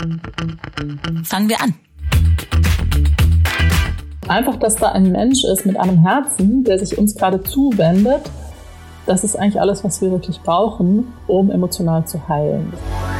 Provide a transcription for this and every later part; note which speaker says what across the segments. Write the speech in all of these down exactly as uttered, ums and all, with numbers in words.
Speaker 1: Fangen wir an.
Speaker 2: Einfach, dass da ein Mensch ist mit einem Herzen, der sich uns gerade zuwendet, das ist eigentlich alles, was wir wirklich brauchen, um emotional zu heilen.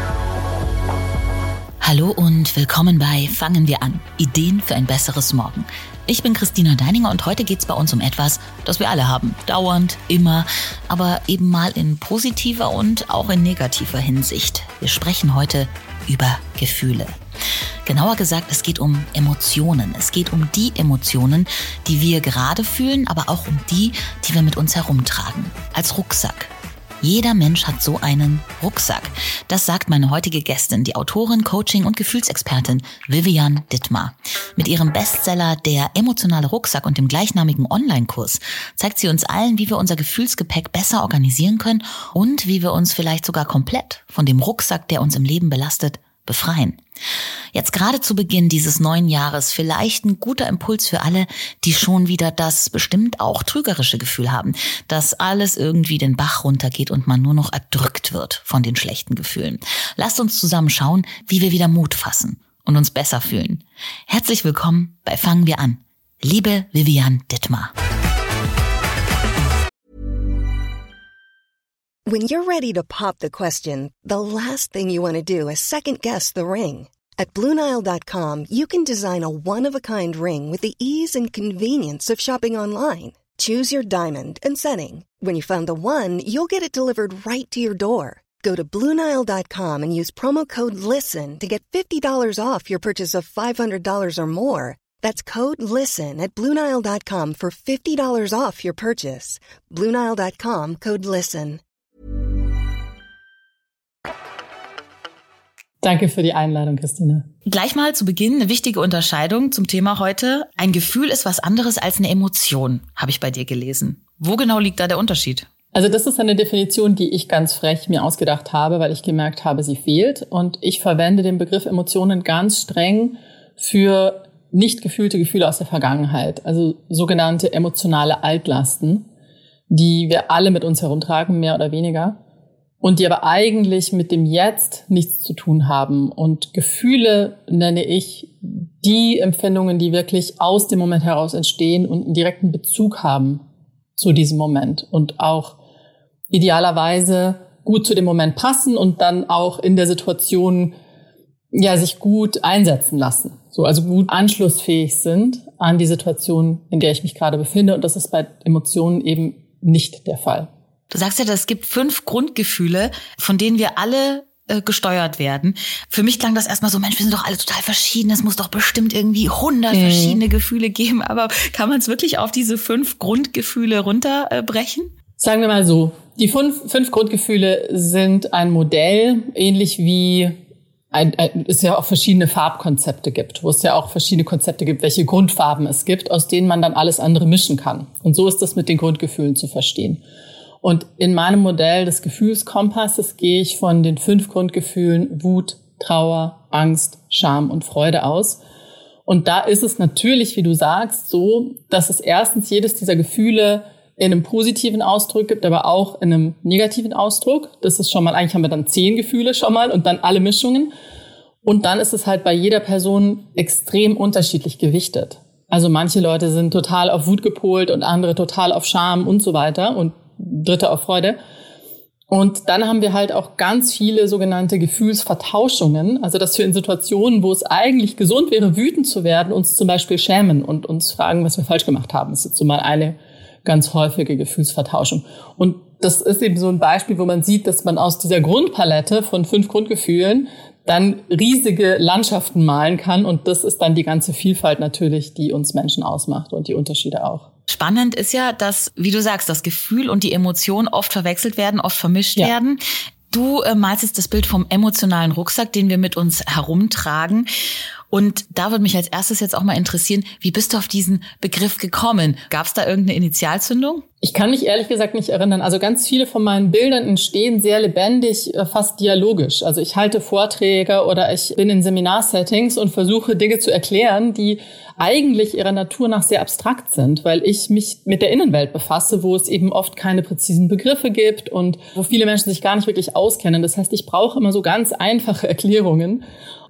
Speaker 1: Hallo und willkommen bei Fangen wir an. Ideen für ein besseres Morgen. Ich bin Christina Deininger und heute geht's bei uns um etwas, das wir alle haben. Dauernd, immer, aber eben mal in positiver und auch in negativer Hinsicht. Wir sprechen heute über Gefühle. Genauer gesagt, es geht um Emotionen. Es geht um die Emotionen, die wir gerade fühlen, aber auch um die, die wir mit uns herumtragen. Als Rucksack. Jeder Mensch hat so einen Rucksack. Das sagt meine heutige Gästin, die Autorin, Coaching und Gefühlsexpertin Vivian Dittmar. Mit ihrem Bestseller Der emotionale Rucksack und dem gleichnamigen Online-Kurs zeigt sie uns allen, wie wir unser Gefühlsgepäck besser organisieren können und wie wir uns vielleicht sogar komplett von dem Rucksack, der uns im Leben belastet, befreien. Jetzt gerade zu Beginn dieses neuen Jahres vielleicht ein guter Impuls für alle, die schon wieder das bestimmt auch trügerische Gefühl haben, dass alles irgendwie den Bach runtergeht und man nur noch erdrückt wird von den schlechten Gefühlen. Lasst uns zusammen schauen, wie wir wieder Mut fassen und uns besser fühlen. Herzlich willkommen bei Fangen wir an. Liebe Vivian Dittmar.
Speaker 3: When you're ready to pop the question, the last thing you want to do is second-guess the ring. At Blue Nile dot com, you can design a one-of-a-kind ring with the ease and convenience of shopping online. Choose your diamond and setting. When you find the one, you'll get it delivered right to your door. Go to Blue Nile dot com and use promo code LISTEN to get fifty dollars off your purchase of five hundred dollars or more. That's code LISTEN at Blue Nile dot com for fifty dollars off your purchase. Blue Nile dot com, code LISTEN.
Speaker 2: Danke für die Einladung, Christina.
Speaker 1: Gleich mal zu Beginn eine wichtige Unterscheidung zum Thema heute. Ein Gefühl ist was anderes als eine Emotion, habe ich bei dir gelesen. Wo genau liegt da der Unterschied?
Speaker 2: Also das ist eine Definition, die ich ganz frech mir ausgedacht habe, weil ich gemerkt habe, sie fehlt. Und ich verwende den Begriff Emotionen ganz streng für nicht gefühlte Gefühle aus der Vergangenheit. Also sogenannte emotionale Altlasten, die wir alle mit uns herumtragen, mehr oder weniger. Und die aber eigentlich mit dem Jetzt nichts zu tun haben. Und Gefühle nenne ich die Empfindungen, die wirklich aus dem Moment heraus entstehen und einen direkten Bezug haben zu diesem Moment. Und auch idealerweise gut zu dem Moment passen und dann auch in der Situation ja sich gut einsetzen lassen. So, also gut anschlussfähig sind an die Situation, in der ich mich gerade befinde. Und das ist bei Emotionen eben nicht der Fall.
Speaker 1: Du sagst ja, es gibt fünf Grundgefühle, von denen wir alle äh, gesteuert werden. Für mich klang das erstmal so, Mensch, wir sind doch alle total verschieden. Es muss doch bestimmt irgendwie hundert mhm. verschiedene Gefühle geben. Aber kann man es wirklich auf diese fünf Grundgefühle runterbrechen? Äh,
Speaker 2: Sagen wir mal so, die fünf, fünf Grundgefühle sind ein Modell, ähnlich wie ein, ein, es ja auch verschiedene Farbkonzepte gibt, wo es ja auch verschiedene Konzepte gibt, welche Grundfarben es gibt, aus denen man dann alles andere mischen kann. Und so ist das mit den Grundgefühlen zu verstehen. Und in meinem Modell des Gefühlskompasses gehe ich von den fünf Grundgefühlen Wut, Trauer, Angst, Scham und Freude aus. Und da ist es natürlich, wie du sagst, so, dass es erstens jedes dieser Gefühle in einem positiven Ausdruck gibt, aber auch in einem negativen Ausdruck. Das ist schon mal, eigentlich haben wir dann zehn Gefühle schon mal und dann alle Mischungen. Und dann ist es halt bei jeder Person extrem unterschiedlich gewichtet. Also manche Leute sind total auf Wut gepolt und andere total auf Scham und so weiter und Dritte auf Freude. Und dann haben wir halt auch ganz viele sogenannte Gefühlsvertauschungen. Also dass wir in Situationen, wo es eigentlich gesund wäre, wütend zu werden, uns zum Beispiel schämen und uns fragen, was wir falsch gemacht haben. Das ist jetzt so mal eine ganz häufige Gefühlsvertauschung. Und das ist eben so ein Beispiel, wo man sieht, dass man aus dieser Grundpalette von fünf Grundgefühlen dann riesige Landschaften malen kann. Und das ist dann die ganze Vielfalt natürlich, die uns Menschen ausmacht und die Unterschiede auch.
Speaker 1: Spannend ist ja, dass, wie du sagst, das Gefühl und die Emotion oft verwechselt werden, oft vermischt ja. werden. Du äh, malst jetzt das Bild vom emotionalen Rucksack, den wir mit uns herumtragen. Und da würde mich als erstes jetzt auch mal interessieren, wie bist du auf diesen Begriff gekommen? Gab es da irgendeine Initialzündung?
Speaker 2: Ich kann mich ehrlich gesagt nicht erinnern. Also ganz viele von meinen Bildern entstehen sehr lebendig, fast dialogisch. Also ich halte Vorträge oder ich bin in Seminarsettings und versuche Dinge zu erklären, die eigentlich ihrer Natur nach sehr abstrakt sind, weil ich mich mit der Innenwelt befasse, wo es eben oft keine präzisen Begriffe gibt und wo viele Menschen sich gar nicht wirklich auskennen. Das heißt, ich brauche immer so ganz einfache Erklärungen.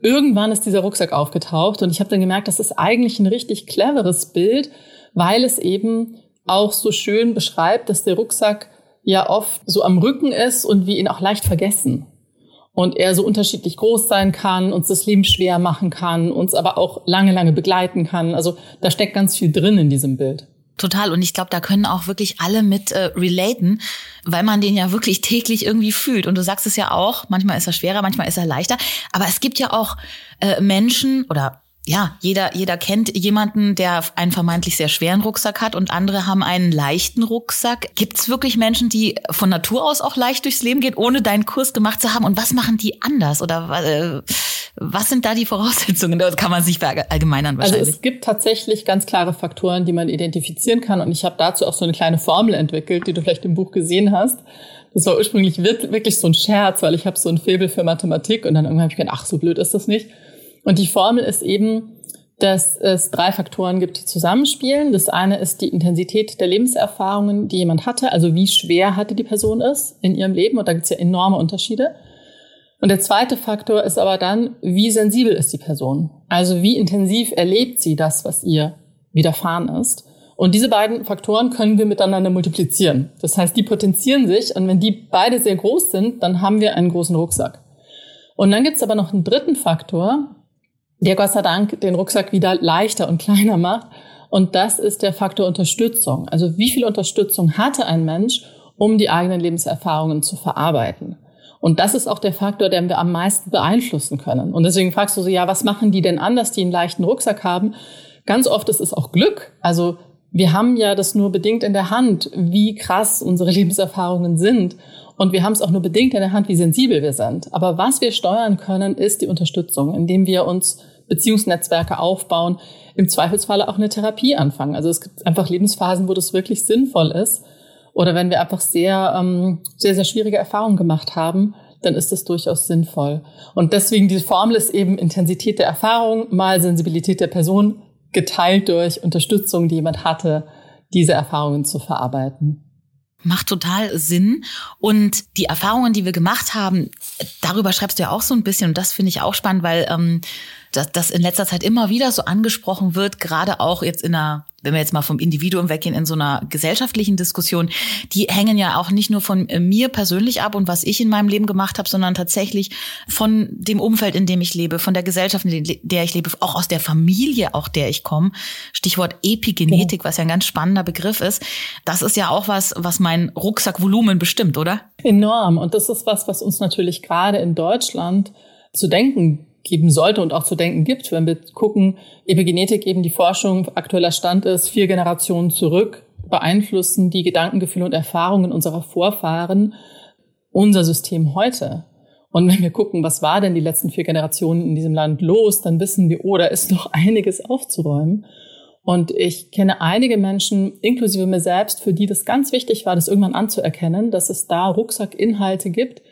Speaker 2: irgendwann ist dieser Rucksack aufgetaucht und ich habe dann gemerkt, das ist eigentlich ein richtig cleveres Bild, weil es eben auch so schön beschreibt, dass der Rucksack ja oft so am Rücken ist und wir ihn auch leicht vergessen. Und er so unterschiedlich groß sein kann, uns das Leben schwer machen kann, uns aber auch lange, lange begleiten kann. Also da steckt ganz viel drin in diesem Bild.
Speaker 1: Total. Und ich glaube, da können auch wirklich alle mit äh, relaten, weil man den ja wirklich täglich irgendwie fühlt. Und du sagst es ja auch, manchmal ist er schwerer, manchmal ist er leichter. Aber es gibt ja auch äh, Menschen oder ja, jeder jeder kennt jemanden, der einen vermeintlich sehr schweren Rucksack hat und andere haben einen leichten Rucksack. Gibt es wirklich Menschen, die von Natur aus auch leicht durchs Leben gehen, ohne deinen Kurs gemacht zu haben? Und was machen die anders? Oder äh, was sind da die Voraussetzungen? Das kann man sich verallgemeinern wahrscheinlich.
Speaker 2: Also es gibt tatsächlich ganz klare Faktoren, die man identifizieren kann. Und ich habe dazu auch so eine kleine Formel entwickelt, die du vielleicht im Buch gesehen hast. Das war ursprünglich wirklich so ein Scherz, weil ich habe so ein Faible für Mathematik und dann irgendwann habe ich gedacht, ach, so blöd ist das nicht. Und die Formel ist eben, dass es drei Faktoren gibt, die zusammenspielen. Das eine ist die Intensität der Lebenserfahrungen, die jemand hatte, also wie schwer hatte die Person es in ihrem Leben. Und da gibt es ja enorme Unterschiede. Und der zweite Faktor ist aber dann, wie sensibel ist die Person? Also wie intensiv erlebt sie das, was ihr widerfahren ist? Und diese beiden Faktoren können wir miteinander multiplizieren. Das heißt, die potenzieren sich und wenn die beide sehr groß sind, dann haben wir einen großen Rucksack. Und dann gibt es aber noch einen dritten Faktor, der Gott sei Dank den Rucksack wieder leichter und kleiner macht. Und das ist der Faktor Unterstützung. Also wie viel Unterstützung hatte ein Mensch, um die eigenen Lebenserfahrungen zu verarbeiten? Und das ist auch der Faktor, den wir am meisten beeinflussen können. Und deswegen fragst du so, ja, was machen die denn anders, die einen leichten Rucksack haben? Ganz oft ist es auch Glück. Also wir haben ja das nur bedingt in der Hand, wie krass unsere Lebenserfahrungen sind. Und wir haben es auch nur bedingt in der Hand, wie sensibel wir sind. Aber was wir steuern können, ist die Unterstützung, indem wir uns Beziehungsnetzwerke aufbauen, im Zweifelsfalle auch eine Therapie anfangen. Also es gibt einfach Lebensphasen, wo das wirklich sinnvoll ist. Oder wenn wir einfach sehr, ähm, sehr, sehr schwierige Erfahrungen gemacht haben, dann ist das durchaus sinnvoll. Und deswegen, die Formel ist eben Intensität der Erfahrung mal Sensibilität der Person geteilt durch Unterstützung, die jemand hatte, diese Erfahrungen zu verarbeiten.
Speaker 1: Macht total Sinn. Und die Erfahrungen, die wir gemacht haben, darüber schreibst du ja auch so ein bisschen. Und das finde ich auch spannend, weil ähm, das, das in letzter Zeit immer wieder so angesprochen wird, gerade auch jetzt in einer, wenn wir jetzt mal vom Individuum weggehen, in so einer gesellschaftlichen Diskussion, die hängen ja auch nicht nur von mir persönlich ab und was ich in meinem Leben gemacht habe, sondern tatsächlich von dem Umfeld, in dem ich lebe, von der Gesellschaft, in der ich lebe, auch aus der Familie, auch der ich komme. Stichwort Epigenetik, was ja ein ganz spannender Begriff ist. Das ist ja auch was, was mein Rucksackvolumen bestimmt, oder?
Speaker 2: Enorm. Und das ist was, was uns natürlich gerade in Deutschland zu denken geben sollte und auch zu denken gibt, wenn wir gucken, Epigenetik, eben die Forschung, aktueller Stand ist, vier Generationen zurück, beeinflussen die Gedanken, Gefühle und Erfahrungen unserer Vorfahren unser System heute. Und wenn wir gucken, was war denn die letzten vier Generationen in diesem Land los, dann wissen wir, oh, da ist noch einiges aufzuräumen. Und ich kenne einige Menschen, inklusive mir selbst, für die das ganz wichtig war, das irgendwann anzuerkennen, dass es da Rucksackinhalte gibt,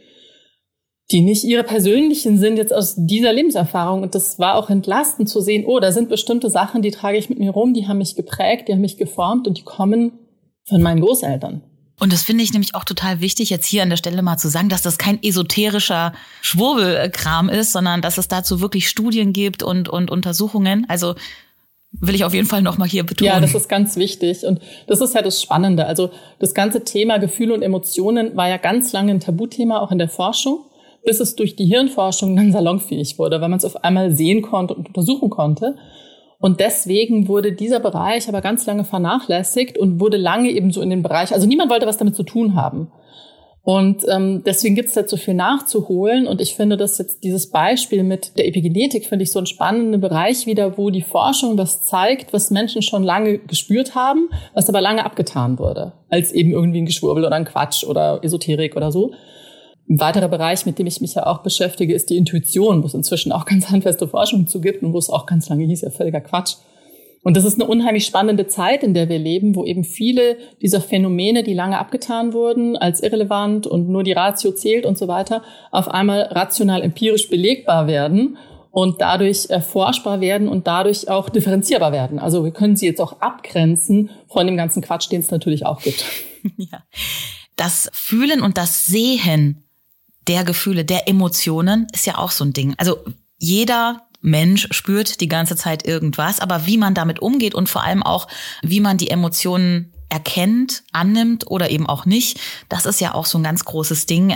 Speaker 2: die nicht ihre persönlichen sind jetzt aus dieser Lebenserfahrung. Und das war auch entlastend zu sehen, oh, da sind bestimmte Sachen, die trage ich mit mir rum, die haben mich geprägt, die haben mich geformt und die kommen von meinen Großeltern.
Speaker 1: Und das finde ich nämlich auch total wichtig, jetzt hier an der Stelle mal zu sagen, dass das kein esoterischer Schwurbelkram ist, sondern dass es dazu wirklich Studien gibt und, und Untersuchungen. Also will ich auf jeden Fall nochmal hier betonen.
Speaker 2: Ja, das ist ganz wichtig. Und das ist ja das Spannende. Also das ganze Thema Gefühle und Emotionen war ja ganz lange ein Tabuthema, auch in der Forschung, bis es durch die Hirnforschung dann salonfähig wurde, weil man es auf einmal sehen konnte und untersuchen konnte. Und deswegen wurde dieser Bereich aber ganz lange vernachlässigt und wurde lange eben so in den Bereich, also niemand wollte was damit zu tun haben. Und ähm, deswegen gibt es jetzt so viel nachzuholen. Und ich finde, dass jetzt dieses Beispiel mit der Epigenetik, finde ich so einen spannenden Bereich wieder, wo die Forschung was zeigt, was Menschen schon lange gespürt haben, was aber lange abgetan wurde, als eben irgendwie ein Geschwurbel oder ein Quatsch oder Esoterik oder so. Ein weiterer Bereich, mit dem ich mich ja auch beschäftige, ist die Intuition, wo es inzwischen auch ganz handfeste Forschung zu gibt und wo es auch ganz lange hieß, ja völliger Quatsch. Und das ist eine unheimlich spannende Zeit, in der wir leben, wo eben viele dieser Phänomene, die lange abgetan wurden, als irrelevant und nur die Ratio zählt und so weiter, auf einmal rational empirisch belegbar werden und dadurch erforschbar werden und dadurch auch differenzierbar werden. Also wir können sie jetzt auch abgrenzen von dem ganzen Quatsch, den es natürlich auch gibt.
Speaker 1: Ja. Das Fühlen und das Sehen der Gefühle, der Emotionen ist ja auch so ein Ding. Also jeder Mensch spürt die ganze Zeit irgendwas, aber wie man damit umgeht und vor allem auch, wie man die Emotionen erkennt, annimmt oder eben auch nicht, das ist ja auch so ein ganz großes Ding.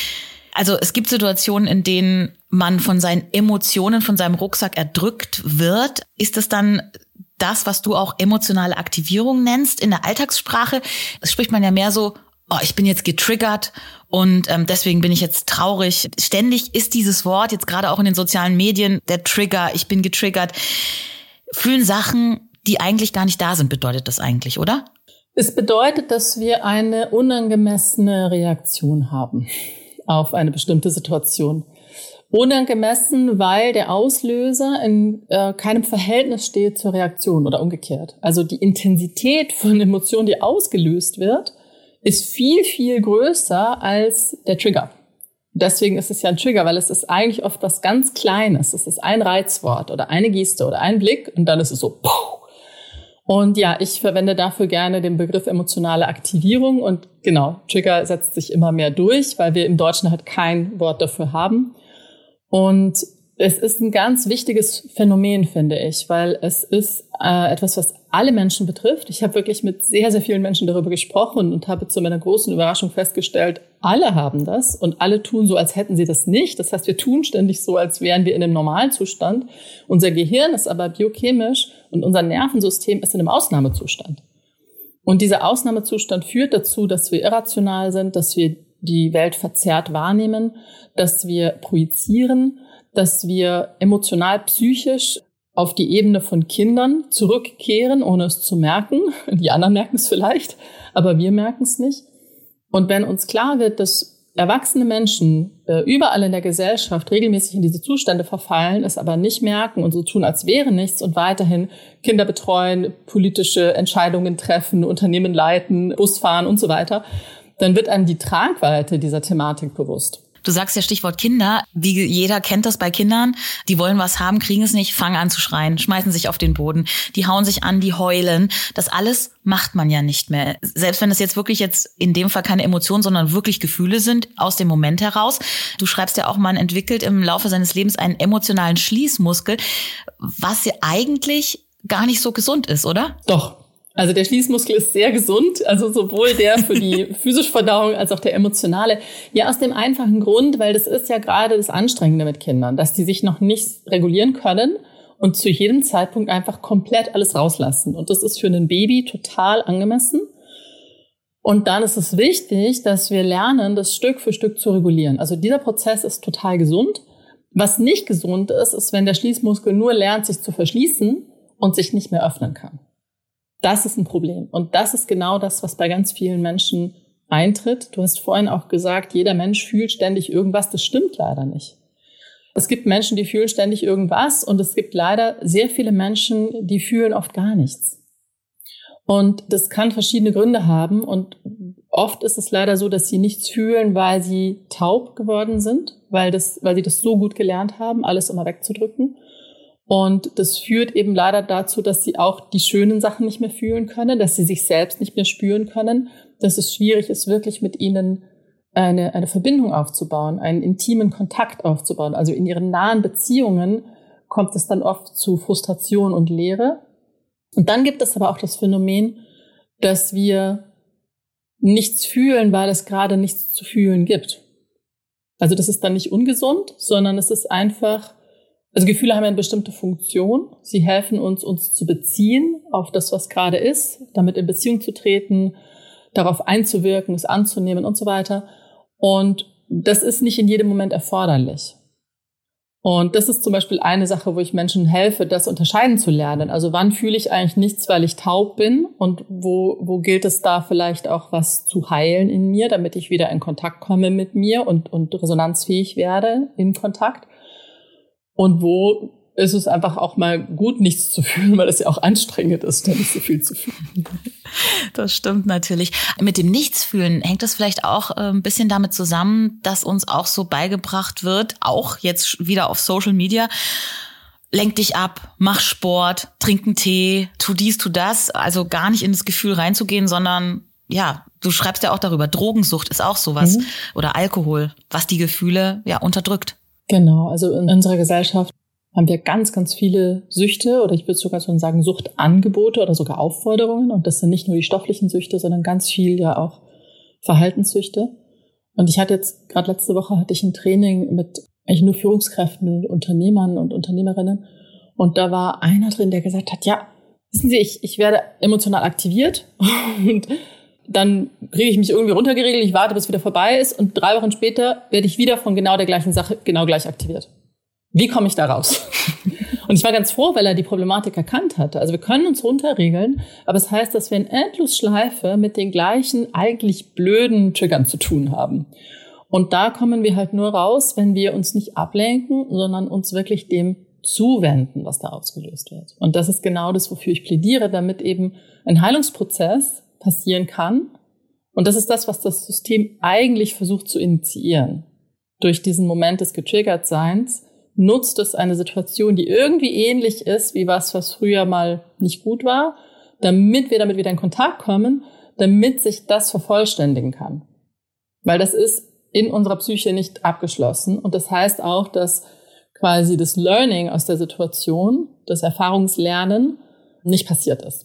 Speaker 1: Also es gibt Situationen, in denen man von seinen Emotionen, von seinem Rucksack erdrückt wird. Ist das dann das, was du auch emotionale Aktivierung nennst? In der Alltagssprache spricht man ja mehr so, oh, ich bin jetzt getriggert und ähm, deswegen bin ich jetzt traurig. Ständig ist dieses Wort, jetzt gerade auch in den sozialen Medien, der Trigger, ich bin getriggert. Fühlen Sachen, die eigentlich gar nicht da sind, bedeutet das eigentlich, oder?
Speaker 2: Es bedeutet, dass wir eine unangemessene Reaktion haben auf eine bestimmte Situation. Unangemessen, weil der Auslöser in äh, keinem Verhältnis steht zur Reaktion oder umgekehrt. Also die Intensität von Emotionen, die ausgelöst wird, ist viel, viel größer als der Trigger. Deswegen ist es ja ein Trigger, weil es ist eigentlich oft was ganz Kleines. Es ist ein Reizwort oder eine Geste oder ein Blick und dann ist es so, puh. Und ja, ich verwende dafür gerne den Begriff emotionale Aktivierung und genau, Trigger setzt sich immer mehr durch, weil wir im Deutschen halt kein Wort dafür haben. Und es ist ein ganz wichtiges Phänomen, finde ich, weil es ist äh, etwas, was alle Menschen betrifft. Ich habe wirklich mit sehr, sehr vielen Menschen darüber gesprochen und habe zu meiner großen Überraschung festgestellt, alle haben das und alle tun so, als hätten sie das nicht. Das heißt, wir tun ständig so, als wären wir in einem Normalzustand. Unser Gehirn ist aber biochemisch und unser Nervensystem ist in einem Ausnahmezustand. Und dieser Ausnahmezustand führt dazu, dass wir irrational sind, dass wir die Welt verzerrt wahrnehmen, dass wir projizieren, dass wir emotional, psychisch auf die Ebene von Kindern zurückkehren, ohne es zu merken. Die anderen merken es vielleicht, aber wir merken es nicht. Und wenn uns klar wird, dass erwachsene Menschen äh, überall in der Gesellschaft regelmäßig in diese Zustände verfallen, es aber nicht merken und so tun, als wäre nichts und weiterhin Kinder betreuen, politische Entscheidungen treffen, Unternehmen leiten, Bus fahren und so weiter, dann wird einem die Tragweite dieser Thematik bewusst.
Speaker 1: Du sagst ja Stichwort Kinder. Wie jeder kennt das bei Kindern. Die wollen was haben, kriegen es nicht, fangen an zu schreien, schmeißen sich auf den Boden. Die hauen sich an, die heulen. Das alles macht man ja nicht mehr. Selbst wenn das jetzt wirklich jetzt in dem Fall keine Emotionen, sondern wirklich Gefühle sind, aus dem Moment heraus. Du schreibst ja auch, man entwickelt im Laufe seines Lebens einen emotionalen Schließmuskel, was ja eigentlich gar nicht so gesund ist, oder?
Speaker 2: Doch. Also der Schließmuskel ist sehr gesund, also sowohl der für die physische Verdauung als auch der emotionale. Ja, aus dem einfachen Grund, weil das ist ja gerade das Anstrengende mit Kindern, dass die sich noch nicht regulieren können und zu jedem Zeitpunkt einfach komplett alles rauslassen. Und das ist für ein Baby total angemessen. Und dann ist es wichtig, dass wir lernen, das Stück für Stück zu regulieren. Also dieser Prozess ist total gesund. Was nicht gesund ist, ist, wenn der Schließmuskel nur lernt, sich zu verschließen und sich nicht mehr öffnen kann. Das ist ein Problem. Und das ist genau das, was bei ganz vielen Menschen eintritt. Du hast vorhin auch gesagt, jeder Mensch fühlt ständig irgendwas. Das stimmt leider nicht. Es gibt Menschen, die fühlen ständig irgendwas. Und es gibt leider sehr viele Menschen, die fühlen oft gar nichts. Und das kann verschiedene Gründe haben. Und oft ist es leider so, dass sie nichts fühlen, weil sie taub geworden sind, weil das, weil sie das so gut gelernt haben, alles immer wegzudrücken. Und das führt eben leider dazu, dass sie auch die schönen Sachen nicht mehr fühlen können, dass sie sich selbst nicht mehr spüren können, dass es schwierig ist, wirklich mit ihnen eine, eine Verbindung aufzubauen, einen intimen Kontakt aufzubauen. Also in ihren nahen Beziehungen kommt es dann oft zu Frustration und Leere. Und dann gibt es aber auch das Phänomen, dass wir nichts fühlen, weil es gerade nichts zu fühlen gibt. Also das ist dann nicht ungesund, sondern es ist einfach, also Gefühle haben eine bestimmte Funktion. Sie helfen uns, uns zu beziehen auf das, was gerade ist, damit in Beziehung zu treten, darauf einzuwirken, es anzunehmen und so weiter. Und das ist nicht in jedem Moment erforderlich. Und das ist zum Beispiel eine Sache, wo ich Menschen helfe, das unterscheiden zu lernen. Also wann fühle ich eigentlich nichts, weil ich taub bin und wo, wo gilt es da vielleicht auch was zu heilen in mir, damit ich wieder in Kontakt komme mit mir und, und resonanzfähig werde im Kontakt. Und wo ist es einfach auch mal gut, nichts zu fühlen, weil es ja auch anstrengend ist, da nicht so viel zu fühlen.
Speaker 1: Das stimmt natürlich. Mit dem Nichtsfühlen hängt das vielleicht auch ein bisschen damit zusammen, dass uns auch so beigebracht wird, auch jetzt wieder auf Social Media, lenk dich ab, mach Sport, trink einen Tee, tu dies, tu das. Also gar nicht in das Gefühl reinzugehen, sondern ja, du schreibst ja auch darüber, Drogensucht ist auch sowas. Mhm. Oder Alkohol, was die Gefühle ja unterdrückt.
Speaker 2: Genau, also in unserer Gesellschaft haben wir ganz, ganz viele Süchte oder ich würde sogar so sagen Suchtangebote oder sogar Aufforderungen. Und das sind nicht nur die stofflichen Süchte, sondern ganz viel ja auch Verhaltenssüchte. Und ich hatte jetzt, gerade letzte Woche hatte ich ein Training mit eigentlich nur Führungskräften, Unternehmern und Unternehmerinnen. Und da war einer drin, der gesagt hat, ja, wissen Sie, ich, ich werde emotional aktiviert und dann kriege ich mich irgendwie runtergeregelt, ich warte, bis es wieder vorbei ist und drei Wochen später werde ich wieder von genau der gleichen Sache genau gleich aktiviert. Wie komme ich da raus? Und ich war ganz froh, weil er die Problematik erkannt hatte. Also wir können uns runterregeln, aber es heißt, dass wir in Endlosschleife mit den gleichen eigentlich blöden Triggern zu tun haben. Und da kommen wir halt nur raus, wenn wir uns nicht ablenken, sondern uns wirklich dem zuwenden, was da ausgelöst wird. Und das ist genau das, wofür ich plädiere, damit eben ein Heilungsprozess passieren kann. Und das ist das, was das System eigentlich versucht zu initiieren. Durch diesen Moment des Getriggertseins nutzt es eine Situation, die irgendwie ähnlich ist wie was, was früher mal nicht gut war, damit wir damit wieder in Kontakt kommen, damit sich das vervollständigen kann. Weil das ist in unserer Psyche nicht abgeschlossen. Und das heißt auch, dass quasi das Learning aus der Situation, das Erfahrungslernen nicht passiert ist.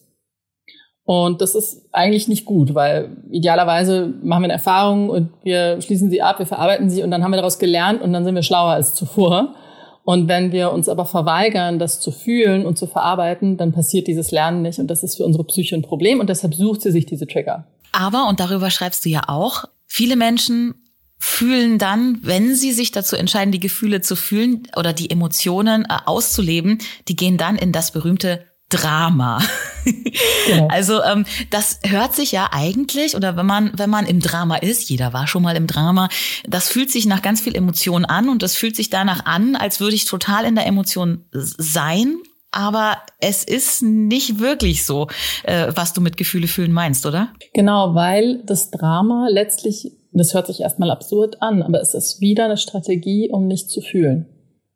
Speaker 2: Und das ist eigentlich nicht gut, weil idealerweise machen wir eine Erfahrung und wir schließen sie ab, wir verarbeiten sie und dann haben wir daraus gelernt und dann sind wir schlauer als zuvor. Und wenn wir uns aber verweigern, das zu fühlen und zu verarbeiten, dann passiert dieses Lernen nicht und das ist für unsere Psyche ein Problem und deshalb sucht sie sich diese Trigger.
Speaker 1: Aber, und darüber schreibst du ja auch, viele Menschen fühlen dann, wenn sie sich dazu entscheiden, die Gefühle zu fühlen oder die Emotionen äh, auszuleben, die gehen dann in das berühmte Drama. Genau. Also ähm, das hört sich ja eigentlich, oder wenn man wenn man im Drama ist, jeder war schon mal im Drama, das fühlt sich nach ganz viel Emotion an und das fühlt sich danach an, als würde ich total in der Emotion sein, aber es ist nicht wirklich so, äh, was du mit Gefühle fühlen meinst, oder?
Speaker 2: Genau, weil das Drama letztlich, das hört sich erstmal absurd an, aber es ist wieder eine Strategie, um nicht zu fühlen.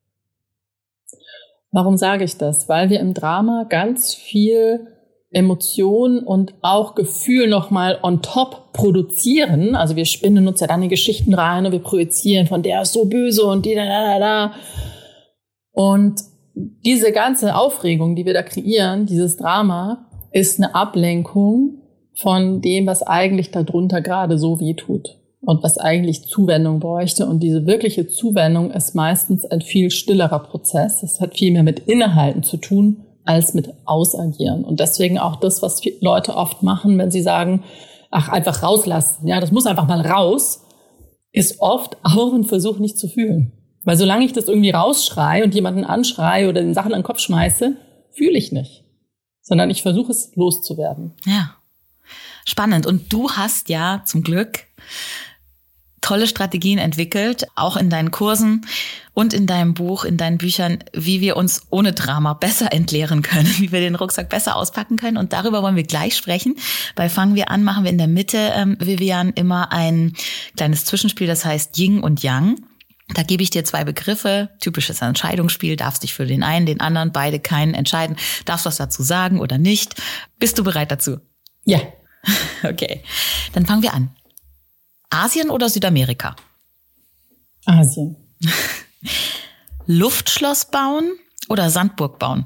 Speaker 2: Warum sage ich das? Weil wir im Drama ganz viel Emotion und auch Gefühl nochmal on top produzieren. Also wir spinnen uns ja dann in Geschichten rein und wir projizieren von der ist so böse und die da, da, da. Und diese ganze Aufregung, die wir da kreieren, dieses Drama, ist eine Ablenkung von dem, was eigentlich darunter gerade so weh tut. Und was eigentlich Zuwendung bräuchte. Und diese wirkliche Zuwendung ist meistens ein viel stillerer Prozess. Es hat viel mehr mit Innehalten zu tun, als mit Ausagieren. Und deswegen auch das, was Leute oft machen, wenn sie sagen, ach, einfach rauslassen, ja, das muss einfach mal raus, ist oft auch ein Versuch, nicht zu fühlen. Weil solange ich das irgendwie rausschreie und jemanden anschreie oder den Sachen an den Kopf schmeiße, fühle ich nicht. Sondern ich versuche es loszuwerden.
Speaker 1: Ja, spannend. Und du hast ja zum Glück tolle Strategien entwickelt, auch in deinen Kursen und in deinem Buch, in deinen Büchern, wie wir uns ohne Drama besser entleeren können, wie wir den Rucksack besser auspacken können. Und darüber wollen wir gleich sprechen. Bei Fangen wir an, machen wir in der Mitte, ähm, Vivian, immer ein kleines Zwischenspiel, das heißt Yin und Yang. Da gebe ich dir zwei Begriffe, typisches Entscheidungsspiel, darfst dich für den einen, den anderen, beide keinen entscheiden, darfst was dazu sagen oder nicht. Bist du bereit dazu?
Speaker 2: Ja.
Speaker 1: Okay, dann fangen wir an. Asien oder Südamerika?
Speaker 2: Asien.
Speaker 1: Luftschloss bauen oder Sandburg bauen?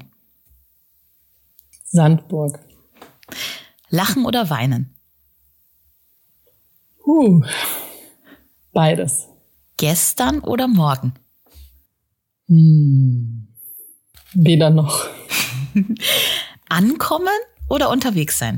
Speaker 2: Sandburg.
Speaker 1: Lachen oder weinen?
Speaker 2: Huh. Beides.
Speaker 1: Gestern oder morgen?
Speaker 2: Hm. Weder noch.
Speaker 1: Ankommen oder unterwegs sein?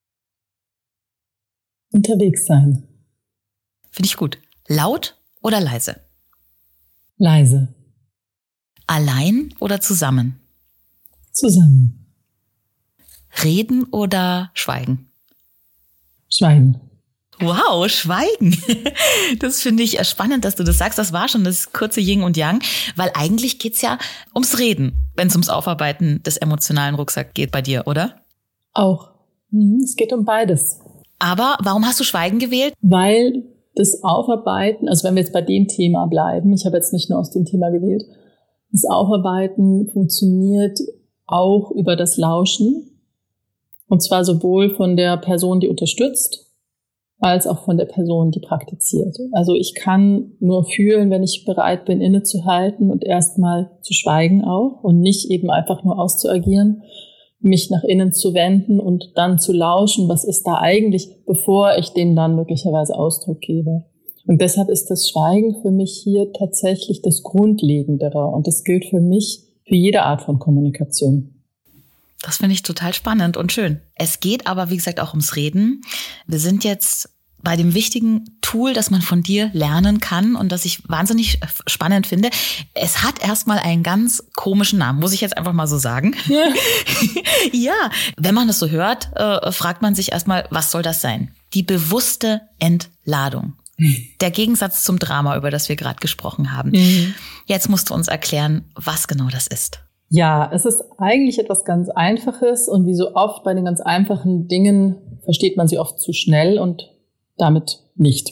Speaker 2: Unterwegs sein.
Speaker 1: Finde ich gut. Laut oder leise?
Speaker 2: Leise.
Speaker 1: Allein oder zusammen?
Speaker 2: Zusammen.
Speaker 1: Reden oder schweigen?
Speaker 2: Schweigen.
Speaker 1: Wow, schweigen. Das finde ich spannend, dass du das sagst. Das war schon das kurze Yin und Yang, weil eigentlich geht's ja ums Reden, wenn es ums Aufarbeiten des emotionalen Rucksacks geht bei dir, oder?
Speaker 2: Auch. Es geht um beides.
Speaker 1: Aber warum hast du Schweigen gewählt?
Speaker 2: Weil das Aufarbeiten, also wenn wir jetzt bei dem Thema bleiben, ich habe jetzt nicht nur aus dem Thema gewählt, das Aufarbeiten funktioniert auch über das Lauschen. Und zwar sowohl von der Person, die unterstützt, als auch von der Person, die praktiziert. Also ich kann nur fühlen, wenn ich bereit bin, innezuhalten und erstmal zu schweigen auch und nicht eben einfach nur auszuagieren, mich nach innen zu wenden und dann zu lauschen, was ist da eigentlich, bevor ich dem dann möglicherweise Ausdruck gebe. Und deshalb ist das Schweigen für mich hier tatsächlich das Grundlegendere. Und das gilt für mich für jede Art von Kommunikation.
Speaker 1: Das finde ich total spannend und schön. Es geht aber, wie gesagt, auch ums Reden. Wir sind jetzt bei dem wichtigen Tool, das man von dir lernen kann und das ich wahnsinnig spannend finde. Es hat erstmal einen ganz komischen Namen, muss ich jetzt einfach mal so sagen. Ja, ja. Wenn man das so hört, äh, fragt man sich erstmal, was soll das sein? Die bewusste Entladung. Der Gegensatz zum Drama, über das wir gerade gesprochen haben. Mhm. Jetzt musst du uns erklären, was genau das ist.
Speaker 2: Ja, es ist eigentlich etwas ganz Einfaches und wie so oft bei den ganz einfachen Dingen versteht man sie oft zu schnell und damit nicht.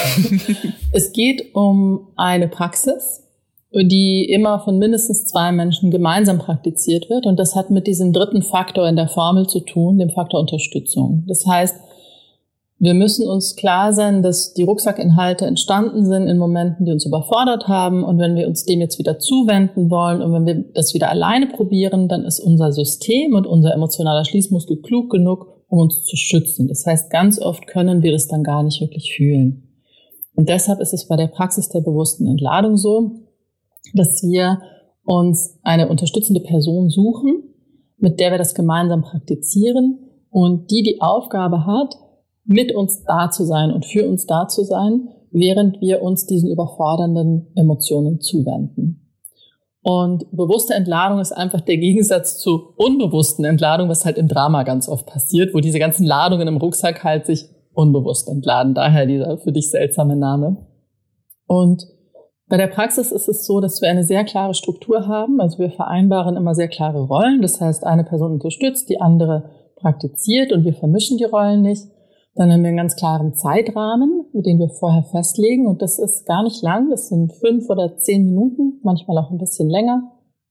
Speaker 2: Es geht um eine Praxis, die immer von mindestens zwei Menschen gemeinsam praktiziert wird und das hat mit diesem dritten Faktor in der Formel zu tun, dem Faktor Unterstützung. Das heißt, wir müssen uns klar sein, dass die Rucksackinhalte entstanden sind in Momenten, die uns überfordert haben. Und wenn wir uns dem jetzt wieder zuwenden wollen und wenn wir das wieder alleine probieren, dann ist unser System und unser emotionaler Schließmuskel klug genug, um uns zu schützen. Das heißt, ganz oft können wir das dann gar nicht wirklich fühlen. Und deshalb ist es bei der Praxis der bewussten Entladung so, dass wir uns eine unterstützende Person suchen, mit der wir das gemeinsam praktizieren und die die Aufgabe hat, mit uns da zu sein und für uns da zu sein, während wir uns diesen überfordernden Emotionen zuwenden. Und bewusste Entladung ist einfach der Gegensatz zu unbewussten Entladung, was halt im Drama ganz oft passiert, wo diese ganzen Ladungen im Rucksack halt sich unbewusst entladen. Daher dieser für dich seltsame Name. Und bei der Praxis ist es so, dass wir eine sehr klare Struktur haben. Also wir vereinbaren immer sehr klare Rollen. Das heißt, eine Person unterstützt, die andere praktiziert und wir vermischen die Rollen nicht. Dann haben wir einen ganz klaren Zeitrahmen, den wir vorher festlegen. Und das ist gar nicht lang. Das sind fünf oder zehn Minuten, manchmal auch ein bisschen länger.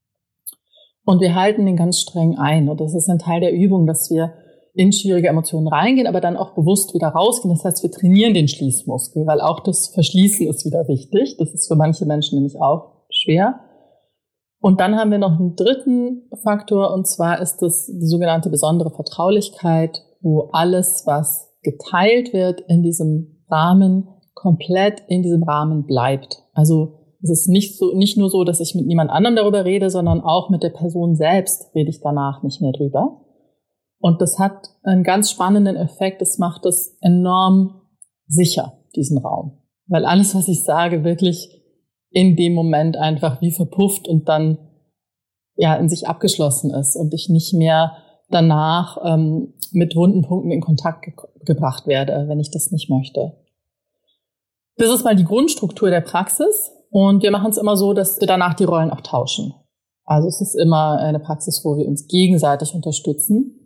Speaker 2: Und wir halten den ganz streng ein. Und das ist ein Teil der Übung, dass wir in schwierige Emotionen reingehen, aber dann auch bewusst wieder rausgehen. Das heißt, wir trainieren den Schließmuskel, weil auch das Verschließen ist wieder wichtig. Das ist für manche Menschen nämlich auch schwer. Und dann haben wir noch einen dritten Faktor. Und zwar ist das die sogenannte besondere Vertraulichkeit, wo alles, was geteilt wird in diesem Rahmen, komplett in diesem Rahmen bleibt. Also es ist nicht so, nicht nur so, dass ich mit niemand anderem darüber rede, sondern auch mit der Person selbst rede ich danach nicht mehr drüber. Und das hat einen ganz spannenden Effekt. Es macht es enorm sicher, diesen Raum. Weil alles, was ich sage, wirklich in dem Moment einfach wie verpufft und dann ja in sich abgeschlossen ist und ich nicht mehr danach ähm, mit wunden Punkten in Kontakt ge- gebracht werde, wenn ich das nicht möchte. Das ist mal die Grundstruktur der Praxis und wir machen es immer so, dass wir danach die Rollen auch tauschen. Also es ist immer eine Praxis, wo wir uns gegenseitig unterstützen.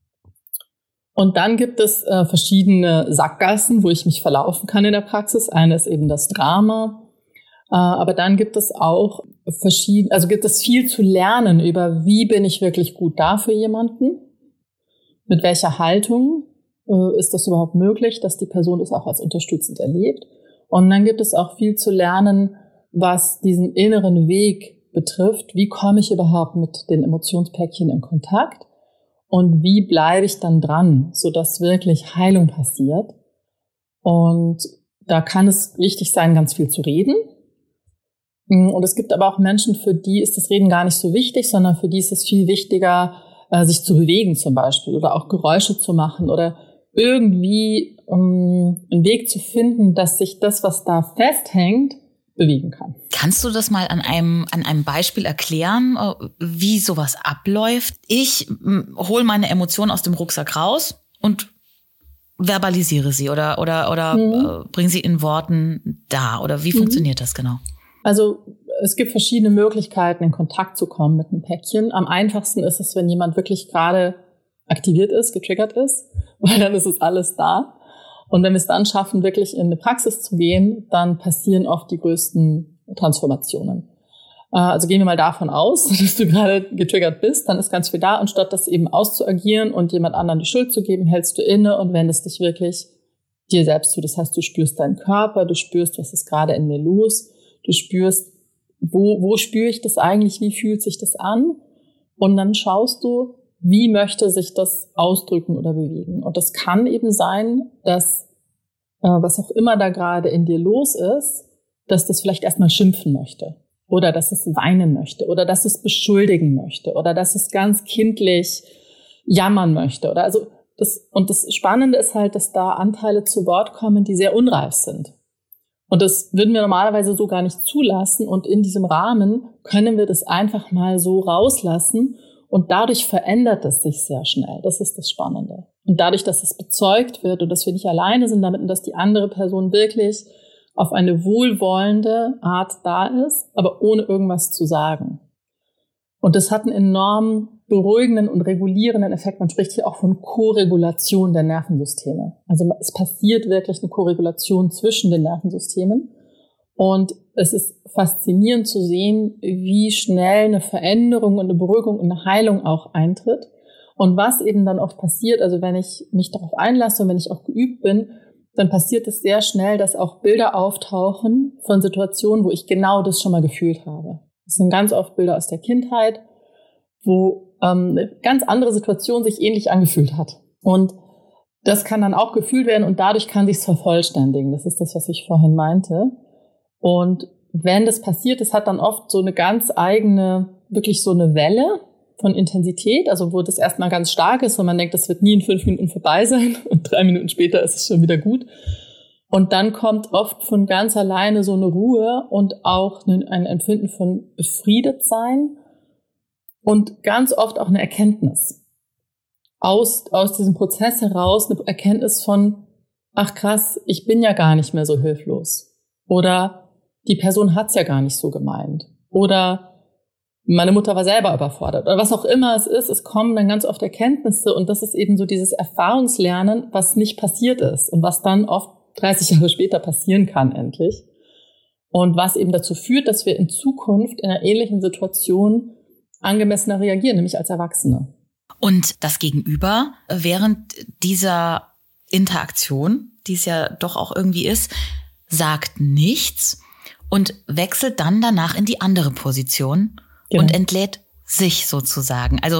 Speaker 2: Und dann gibt es äh, verschiedene Sackgassen, wo ich mich verlaufen kann in der Praxis. Eine ist eben das Drama. Äh, aber dann gibt es auch verschiedene, also gibt es viel zu lernen über, wie bin ich wirklich gut da für jemanden? Mit welcher Haltung äh, ist das überhaupt möglich, dass die Person das auch als unterstützend erlebt? Und dann gibt es auch viel zu lernen, was diesen inneren Weg betrifft. Wie komme ich überhaupt mit den Emotionspäckchen in Kontakt? Und wie bleibe ich dann dran, sodass wirklich Heilung passiert? Und da kann es wichtig sein, ganz viel zu reden. Und es gibt aber auch Menschen, für die ist das Reden gar nicht so wichtig, sondern für die ist es viel wichtiger, sich zu bewegen zum Beispiel oder auch Geräusche zu machen oder irgendwie um, einen Weg zu finden, dass sich das, was da festhängt, bewegen kann.
Speaker 1: Kannst du das mal an einem an einem Beispiel erklären, wie sowas abläuft? Ich hole meine Emotionen aus dem Rucksack raus und verbalisiere sie oder oder oder mhm. bringe sie in Worten dar oder wie mhm. funktioniert das genau?
Speaker 2: Also es gibt verschiedene Möglichkeiten, in Kontakt zu kommen mit einem Päckchen. Am einfachsten ist es, wenn jemand wirklich gerade aktiviert ist, getriggert ist, weil dann ist es alles da. Und wenn wir es dann schaffen, wirklich in eine Praxis zu gehen, dann passieren oft die größten Transformationen. Also gehen wir mal davon aus, dass du gerade getriggert bist, dann ist ganz viel da. Und statt das eben auszuagieren und jemand anderen die Schuld zu geben, hältst du inne und wendest dich wirklich dir selbst zu. Das heißt, du spürst deinen Körper, du spürst, was ist gerade in mir los, du spürst, wo, wo spüre ich das eigentlich, wie fühlt sich das an? Und dann schaust du, wie möchte sich das ausdrücken oder bewegen. Und das kann eben sein, dass, äh, was auch immer da gerade in dir los ist, dass das vielleicht erstmal schimpfen möchte. Oder dass es weinen möchte. Oder dass es beschuldigen möchte. Oder dass es ganz kindlich jammern möchte. Oder also das, und das Spannende ist halt, dass da Anteile zu Wort kommen, die sehr unreif sind. Und das würden wir normalerweise so gar nicht zulassen. Und in diesem Rahmen können wir das einfach mal so rauslassen. Und dadurch verändert es sich sehr schnell. Das ist das Spannende. Und dadurch, dass es bezeugt wird und dass wir nicht alleine sind damit und dass die andere Person wirklich auf eine wohlwollende Art da ist, aber ohne irgendwas zu sagen. Und das hat einen enorm beruhigenden und regulierenden Effekt. Man spricht hier auch von Koregulation der Nervensysteme. Also es passiert wirklich eine Koregulation zwischen den Nervensystemen. Und es ist faszinierend zu sehen, wie schnell eine Veränderung und eine Beruhigung und eine Heilung auch eintritt. Und was eben dann oft passiert, also wenn ich mich darauf einlasse und wenn ich auch geübt bin, dann passiert es sehr schnell, dass auch Bilder auftauchen von Situationen, wo ich genau das schon mal gefühlt habe. Das sind ganz oft Bilder aus der Kindheit, wo ähm, eine ganz andere Situation sich ähnlich angefühlt hat. Und das kann dann auch gefühlt werden und dadurch kann sich's vervollständigen. Das ist das, was ich vorhin meinte. Und wenn das passiert, es hat dann oft so eine ganz eigene, wirklich so eine Welle von Intensität, also wo das erstmal ganz stark ist und man denkt, das wird nie in fünf Minuten vorbei sein und drei Minuten später ist es schon wieder gut. Und dann kommt oft von ganz alleine so eine Ruhe und auch ein Empfinden von Befriedetsein und ganz oft auch eine Erkenntnis. Aus, aus diesem Prozess heraus eine Erkenntnis von, ach krass, ich bin ja gar nicht mehr so hilflos. Oder die Person hat's ja gar nicht so gemeint. Oder meine Mutter war selber überfordert. Oder was auch immer es ist, es kommen dann ganz oft Erkenntnisse und das ist eben so dieses Erfahrungslernen, was nicht passiert ist und was dann oft dreißig Jahre später passieren kann endlich. Und was eben dazu führt, dass wir in Zukunft in einer ähnlichen Situation angemessener reagieren, nämlich als Erwachsene.
Speaker 1: Und das Gegenüber während dieser Interaktion, die es ja doch auch irgendwie ist, sagt nichts und wechselt dann danach in die andere Position. Genau. Und entlädt sich sozusagen. Also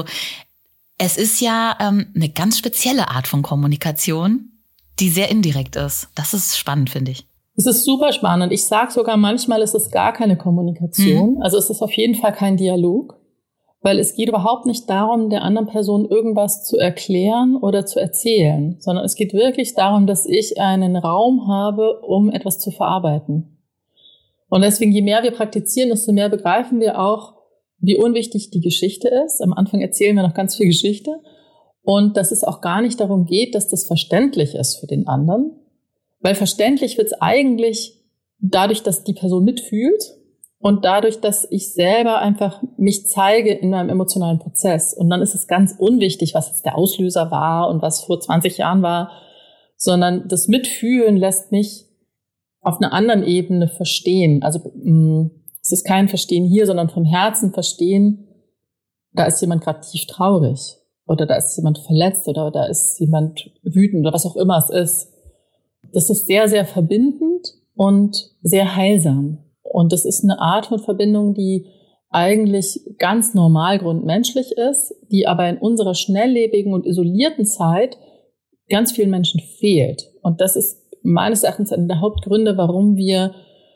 Speaker 1: es ist ja ähm, eine ganz spezielle Art von Kommunikation, die sehr indirekt ist. Das ist spannend, finde ich.
Speaker 2: Es ist super spannend. Ich sage sogar, manchmal ist es gar keine Kommunikation. Hm. Also es ist auf jeden Fall kein Dialog, weil es geht überhaupt nicht darum, der anderen Person irgendwas zu erklären oder zu erzählen, sondern es geht wirklich darum, dass ich einen Raum habe, um etwas zu verarbeiten. Und deswegen, je mehr wir praktizieren, desto mehr begreifen wir auch, wie unwichtig die Geschichte ist. Am Anfang erzählen wir noch ganz viel Geschichte und dass es auch gar nicht darum geht, dass das verständlich ist für den anderen, weil verständlich wird es eigentlich dadurch, dass die Person mitfühlt und dadurch, dass ich selber einfach mich zeige in meinem emotionalen Prozess. Und dann ist es ganz unwichtig, was jetzt der Auslöser war und was vor zwanzig Jahren war, sondern das Mitfühlen lässt mich auf einer anderen Ebene verstehen. Also mh, es ist kein Verstehen hier, sondern vom Herzen verstehen, da ist jemand gerade tief traurig oder da ist jemand verletzt oder da ist jemand wütend oder was auch immer es ist. Das ist sehr, sehr verbindend und sehr heilsam. Und das ist eine Art von Verbindung, die eigentlich ganz normal grundmenschlich ist, die aber in unserer schnelllebigen und isolierten Zeit ganz vielen Menschen fehlt. Und das ist meines Erachtens einer der Hauptgründe, warum wir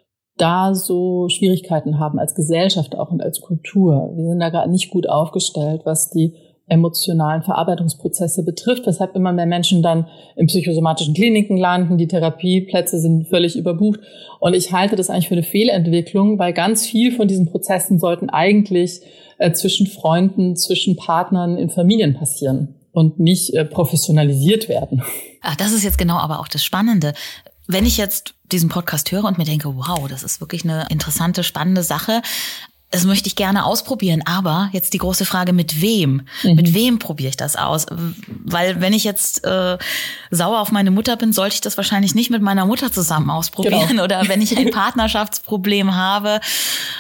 Speaker 2: da so Schwierigkeiten haben als Gesellschaft auch und als Kultur. Wir sind da gerade nicht gut aufgestellt, was die emotionalen Verarbeitungsprozesse betrifft, weshalb immer mehr Menschen dann in psychosomatischen Kliniken landen, die Therapieplätze sind völlig überbucht. Und ich halte das eigentlich für eine Fehlentwicklung, weil ganz viel von diesen Prozessen sollten eigentlich äh, zwischen Freunden, zwischen Partnern in Familien passieren und nicht äh, professionalisiert werden.
Speaker 1: Ach, das ist jetzt genau aber auch das Spannende. Wenn ich jetzt diesen Podcast höre und mir denke, wow, das ist wirklich eine interessante, spannende Sache, das möchte ich gerne ausprobieren, aber jetzt die große Frage, mit wem? Mhm. Mit wem probiere ich das aus? Weil wenn ich jetzt äh, sauer auf meine Mutter bin, sollte ich das wahrscheinlich nicht mit meiner Mutter zusammen ausprobieren. Genau. Oder wenn ich ein Partnerschaftsproblem habe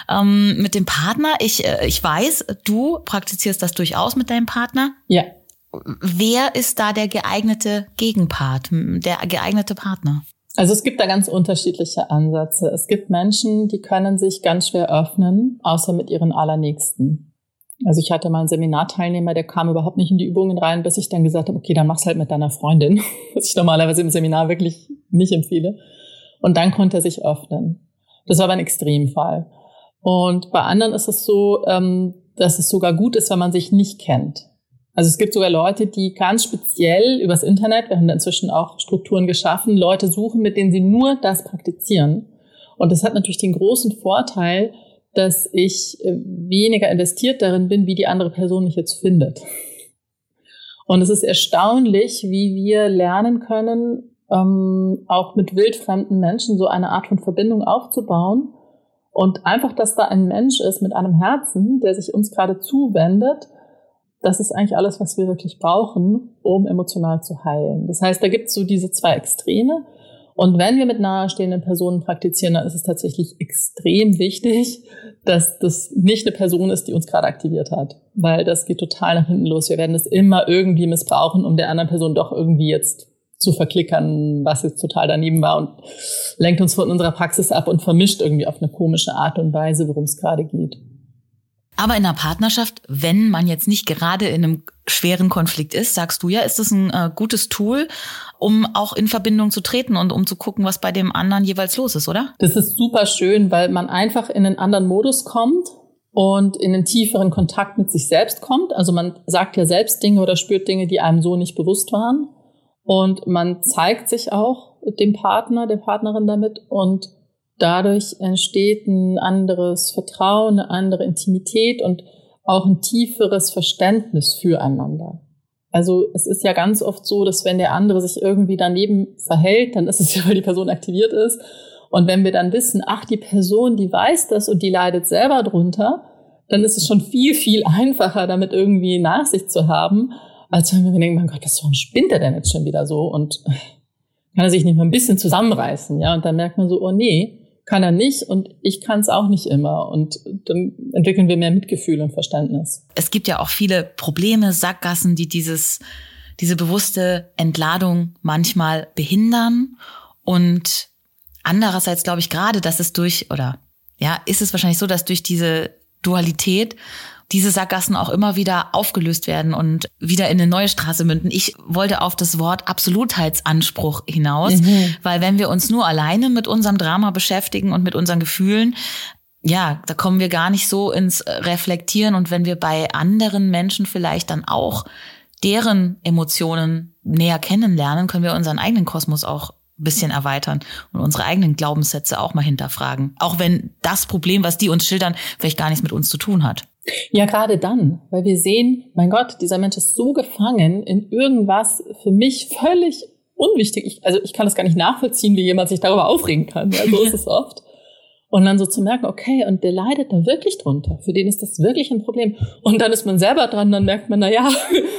Speaker 1: ähm, mit dem Partner. Ich, äh, ich weiß, du praktizierst das durchaus mit deinem Partner.
Speaker 2: Ja.
Speaker 1: wer ist da der geeignete Gegenpart, der geeignete Partner?
Speaker 2: Also es gibt da ganz unterschiedliche Ansätze. Es gibt Menschen, die können sich ganz schwer öffnen, außer mit ihren Allernächsten. Also ich hatte mal einen Seminarteilnehmer, der kam überhaupt nicht in die Übungen rein, bis ich dann gesagt habe, okay, dann mach's halt mit deiner Freundin, was ich normalerweise im Seminar wirklich nicht empfehle. Und dann konnte er sich öffnen. Das war aber ein Extremfall. Und bei anderen ist es so, dass es sogar gut ist, wenn man sich nicht kennt. Also es gibt sogar Leute, die ganz speziell übers Internet, wir haben da inzwischen auch Strukturen geschaffen, Leute suchen, mit denen sie nur das praktizieren. Und das hat natürlich den großen Vorteil, dass ich weniger investiert darin bin, wie die andere Person mich jetzt findet. Und es ist erstaunlich, wie wir lernen können, ähm, auch mit wildfremden Menschen so eine Art von Verbindung aufzubauen. Und einfach, dass da ein Mensch ist mit einem Herzen, der sich uns gerade zuwendet, das ist eigentlich alles, was wir wirklich brauchen, um emotional zu heilen. Das heißt, da gibt es so diese zwei Extreme. Und wenn wir mit nahestehenden Personen praktizieren, dann ist es tatsächlich extrem wichtig, dass das nicht eine Person ist, die uns gerade aktiviert hat. Weil das geht total nach hinten los. Wir werden das immer irgendwie missbrauchen, um der anderen Person doch irgendwie jetzt zu verklickern, was jetzt total daneben war, und lenkt uns von unserer Praxis ab und vermischt irgendwie auf eine komische Art und Weise, worum es gerade geht.
Speaker 1: Aber in einer Partnerschaft, wenn man jetzt nicht gerade in einem schweren Konflikt ist, sagst du ja, ist das ein äh, gutes Tool, um auch in Verbindung zu treten und um zu gucken, was bei dem anderen jeweils los ist, oder?
Speaker 2: Das ist super schön, weil man einfach in einen anderen Modus kommt und in einen tieferen Kontakt mit sich selbst kommt. Also man sagt ja selbst Dinge oder spürt Dinge, die einem so nicht bewusst waren. Und man zeigt sich auch dem Partner, der Partnerin damit, und dadurch entsteht ein anderes Vertrauen, eine andere Intimität und auch ein tieferes Verständnis füreinander. Also es ist ja ganz oft so, dass wenn der andere sich irgendwie daneben verhält, dann ist es ja, weil die Person aktiviert ist. Und wenn wir dann wissen, ach, die Person, die weiß das und die leidet selber drunter, dann ist es schon viel, viel einfacher, damit irgendwie Nachsicht zu haben, als wenn wir denken, mein Gott, was spinnt er denn jetzt schon wieder so? Und kann er sich nicht mal ein bisschen zusammenreißen? Ja, und dann merkt man so, oh nee, kann er nicht, und ich kann es auch nicht immer. Und dann entwickeln wir mehr Mitgefühl und Verständnis.
Speaker 1: Es gibt ja auch viele Probleme, Sackgassen, die dieses, diese bewusste Entladung manchmal behindern. Und andererseits glaube ich gerade, dass es durch, oder ja, ist es wahrscheinlich so, dass durch diese Dualität diese Sackgassen auch immer wieder aufgelöst werden und wieder in eine neue Straße münden. Ich wollte auf das Wort Absolutheitsanspruch hinaus, mhm. weil wenn wir uns nur alleine mit unserem Drama beschäftigen und mit unseren Gefühlen, ja, da kommen wir gar nicht so ins Reflektieren. Und wenn wir bei anderen Menschen vielleicht dann auch deren Emotionen näher kennenlernen, können wir unseren eigenen Kosmos auch ein bisschen erweitern und unsere eigenen Glaubenssätze auch mal hinterfragen. Auch wenn das Problem, was die uns schildern, vielleicht gar nichts mit uns zu tun hat.
Speaker 2: Ja, gerade dann, weil wir sehen, mein Gott, dieser Mensch ist so gefangen in irgendwas für mich völlig unwichtig. Ich, also ich kann das gar nicht nachvollziehen, wie jemand sich darüber aufregen kann. Ja, so ist es oft. Und dann so zu merken, okay, und der leidet da wirklich drunter. Für den ist das wirklich ein Problem. Und dann ist man selber dran, dann merkt man, na ja,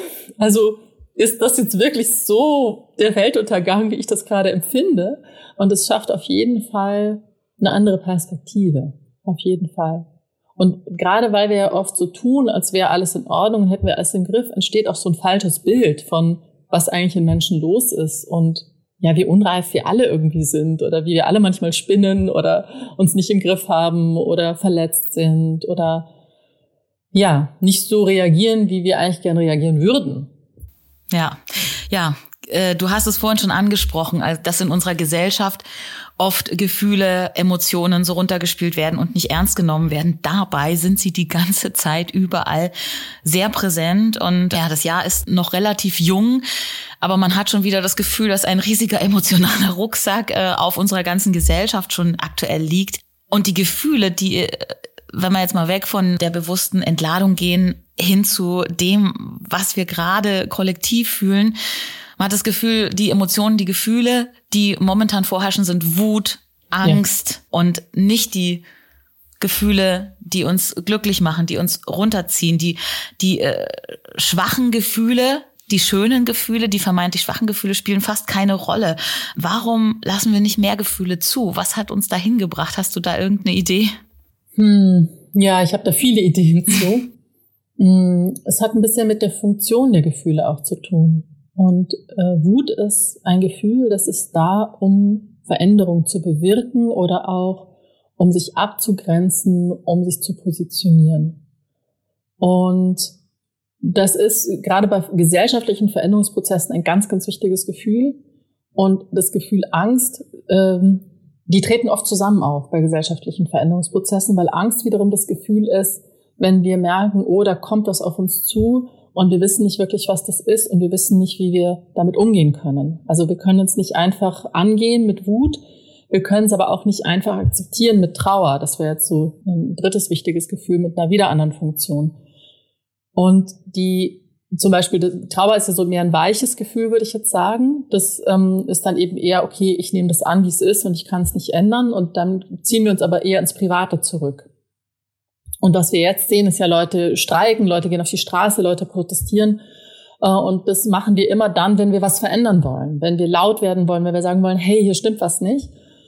Speaker 2: also ist das jetzt wirklich so der Weltuntergang, wie ich das gerade empfinde? Und es schafft auf jeden Fall eine andere Perspektive. Auf jeden Fall. Und gerade weil wir ja oft so tun, als wäre alles in Ordnung und hätten wir alles im Griff, entsteht auch so ein falsches Bild von, was eigentlich in Menschen los ist und ja, wie unreif wir alle irgendwie sind oder wie wir alle manchmal spinnen oder uns nicht im Griff haben oder verletzt sind oder ja, nicht so reagieren, wie wir eigentlich gerne reagieren würden.
Speaker 1: Ja, ja. Du hast es vorhin schon angesprochen, dass in unserer Gesellschaft oft Gefühle, Emotionen so runtergespielt werden und nicht ernst genommen werden. Dabei sind sie die ganze Zeit überall sehr präsent. Und ja, das Jahr ist noch relativ jung, aber man hat schon wieder das Gefühl, dass ein riesiger emotionaler Rucksack äh, auf unserer ganzen Gesellschaft schon aktuell liegt. Und die Gefühle, die, wenn wir jetzt mal weg von der bewussten Entladung gehen, hin zu dem, was wir gerade kollektiv fühlen, man hat das Gefühl, die Emotionen, die Gefühle, die momentan vorherrschen, sind Wut, Angst ja. und nicht die Gefühle, die uns glücklich machen, die uns runterziehen, die die äh, schwachen Gefühle, die schönen Gefühle, die vermeintlich schwachen Gefühle spielen fast keine Rolle. Warum lassen wir nicht mehr Gefühle zu? Was hat uns dahin gebracht? Hast du da irgendeine Idee?
Speaker 2: Hm, ja, ich habe da viele Ideen zu. Es hat ein bisschen mit der Funktion der Gefühle auch zu tun. Und äh, Wut ist ein Gefühl, das ist da, um Veränderung zu bewirken oder auch um sich abzugrenzen, um sich zu positionieren. Und das ist gerade bei gesellschaftlichen Veränderungsprozessen ein ganz, ganz wichtiges Gefühl. Und das Gefühl Angst, ähm, die treten oft zusammen auf bei gesellschaftlichen Veränderungsprozessen, weil Angst wiederum das Gefühl ist, wenn wir merken, oh, da kommt was auf uns zu und wir wissen nicht wirklich, was das ist und wir wissen nicht, wie wir damit umgehen können. Also wir können es nicht einfach angehen mit Wut, wir können es aber auch nicht einfach akzeptieren mit Trauer. Das wäre jetzt so ein drittes wichtiges Gefühl mit einer wieder anderen Funktion. Und die zum Beispiel, die Trauer ist ja so mehr ein weiches Gefühl, würde ich jetzt sagen. Das ähm, ist dann eben eher, okay, ich nehme das an, wie es ist und ich kann es nicht ändern. Und dann ziehen wir uns aber eher ins Private zurück. Und was wir jetzt sehen, ist ja, Leute streiken, Leute gehen auf die Straße, Leute protestieren. Äh, und das machen wir immer dann, wenn wir was verändern wollen. Wenn wir laut werden wollen, wenn wir sagen wollen, hey, hier stimmt was nicht.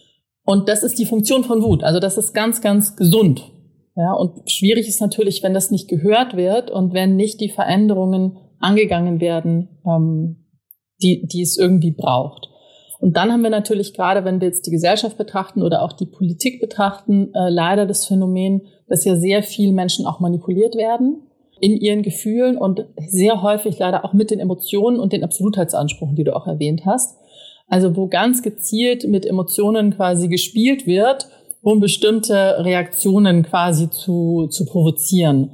Speaker 2: Und das ist die Funktion von Wut. Also das ist ganz, ganz gesund. Ja, und schwierig ist natürlich, wenn das nicht gehört wird und wenn nicht die Veränderungen angegangen werden, ähm, die, die es irgendwie braucht. Und dann haben wir natürlich gerade, wenn wir jetzt die Gesellschaft betrachten oder auch die Politik betrachten, äh, leider das Phänomen, dass ja sehr viel Menschen auch manipuliert werden in ihren Gefühlen und sehr häufig leider auch mit den Emotionen und den Absolutheitsansprüchen, die du auch erwähnt hast. Also wo ganz gezielt mit Emotionen quasi gespielt wird, um bestimmte Reaktionen quasi zu, zu provozieren.